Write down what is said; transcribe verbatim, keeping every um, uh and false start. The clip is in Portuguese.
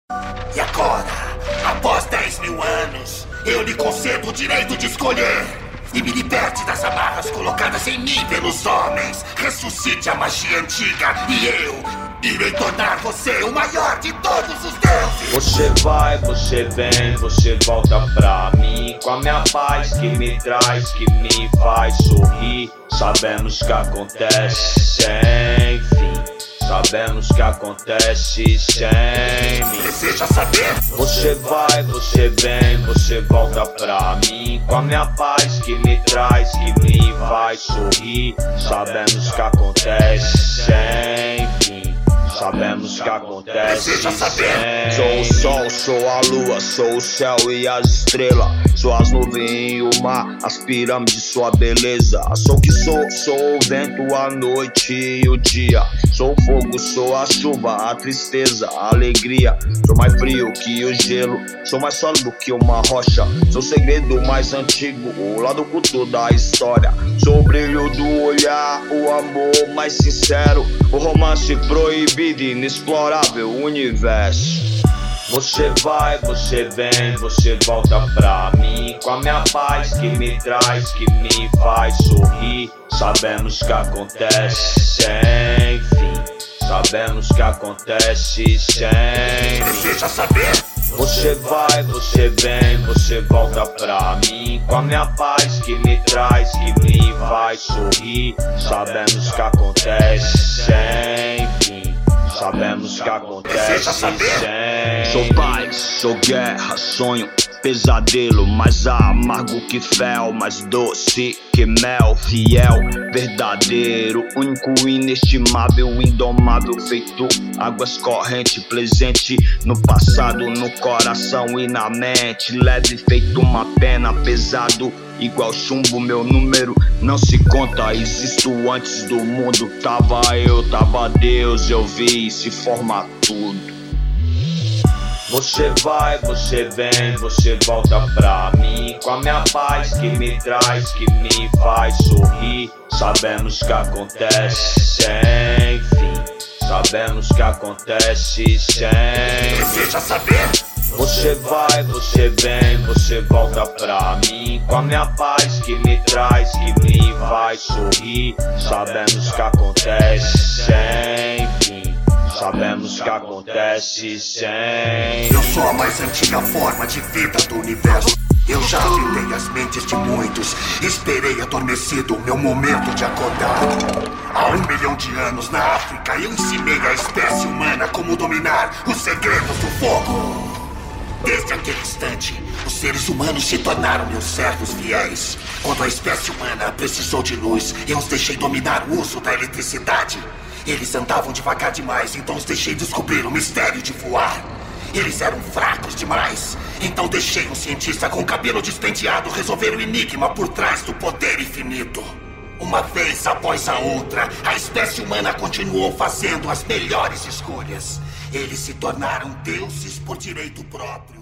E agora, após dez mil anos, eu lhe concedo o direito de escolher. E me liberte das amarras colocadas em mim pelos homens. Ressuscite a magia antiga e eu irei tornar você o maior de todos os deuses. Você vai, você vem, você volta pra mim, com a minha paz que me traz, que me faz sorrir. Sabemos que acontece sem fim, sabemos que acontece sem mim. Deseja saber? Você vai, você vem, você volta pra mim, com a minha paz que me traz, que me faz sorrir. Sabemos que acontece sem fim, sabemos que acontece sem. Sou o sol, sou a lua, sou o céu e as estrelas. Sou as nuvens e o mar, as pirâmides, sua beleza. Sou o que sou, sou o vento, a noite e o dia. Sou o fogo, sou a chuva, a tristeza, a alegria. Sou mais frio que o gelo, sou mais sólido que uma rocha. Sou o segredo mais antigo, o lado oculto da história. Sou o brilho do olhar, o amor mais sincero, o romance proibido, inexplorável universo. Você vai, você vem, você volta pra mim, com a minha paz que me traz, que me faz sorrir. Sabemos que acontece sem fim, sabemos que acontece sem. Deseja saber? Você vai, você vem, você volta pra mim, com a minha paz que me traz, que me faz sorrir. Sabemos que acontece sem fim, sabemos que acontece sem. Sou paz, sou guerra, sonho, pesadelo, mais amargo que fel, mais doce que mel, fiel, verdadeiro, único, inestimável, indomável, feito águas correntes, presente no passado, no coração e na mente, leve feito uma pena, pesado igual chumbo, meu número não se conta. Existo antes do mundo, tava eu, tava Deus, eu vi se formar tudo. Você vai, você vem, você volta pra mim, com a minha paz que me traz, que me faz sorrir. Sabemos que acontece sem fim, sabemos que acontece sem. Deseja saber? Você vai, você vem, você volta pra mim, com a minha paz que me traz, que me faz sorrir. Sabemos que acontece sem fim, sabemos que acontece sem. Eu sou a mais antiga forma de vida do universo. Eu já afetei as mentes de muitos, esperei adormecido o meu momento de acordar. Há um milhão de anos na África eu ensinei à espécie humana como dominar os segredos do fogo. Desde aquele instante, os seres humanos se tornaram meus servos fiéis. Quando a espécie humana precisou de luz, eu os deixei dominar o uso da eletricidade. Eles andavam devagar demais, então os deixei descobrir o mistério de voar. Eles eram fracos demais, então deixei um cientista com cabelo despenteado resolver o enigma por trás do poder infinito. Uma vez após a outra, a espécie humana continuou fazendo as melhores escolhas. Eles se tornaram deuses por direito próprio.